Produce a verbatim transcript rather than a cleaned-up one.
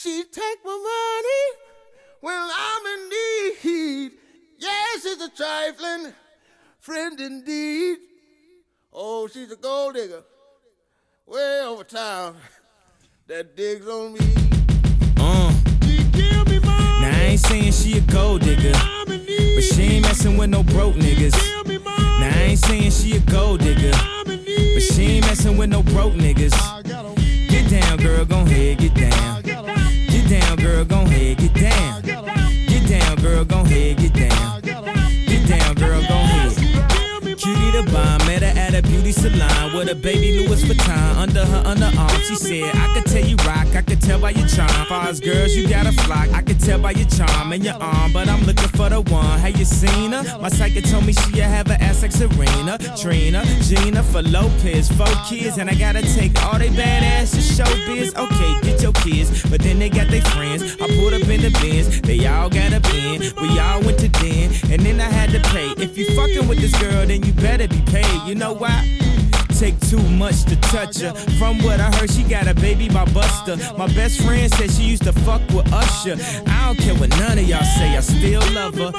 She take my money when I'm in need. Yes, she's a trifling friend indeed. Oh, she's a gold digger way over town that digs on me. Uh. She give me money. Now I ain't saying she a gold digger, but she ain't messing with no broke niggas. Now I ain't saying she a gold digger, but she ain't messing with no broke niggas. Get down, girl, gon' ahead, get down. Get down, girl, gon' ahead, get down. Get down, girl, gon' ahead, get down. Get down, girl, gon' ahead. Cutie the bomb, met her at a beauty salon with a baby Louis Vuitton under her underarm. She said, I could tell you rock, I could tell by your charm. Far as girls, you got a flock, I could tell by your charm and your arm, but I'm looking for the one. Have you seen her? My psychic told me she have an ass like Serena, Trina, Gina, for Lopez, four kids, and I gotta take all they badass to show biz. Okay, get your kids, but then they got their friends. I pulled up in the Benz, they all got a bin. We all went to den, and then I had to pay. If you fucking with this girl, then you better be paid. You know why? Take too much to touch her. From what I heard, she got a baby by Buster. My best friend said she used to fuck with Usher. I don't care what none of y'all say, I still love her.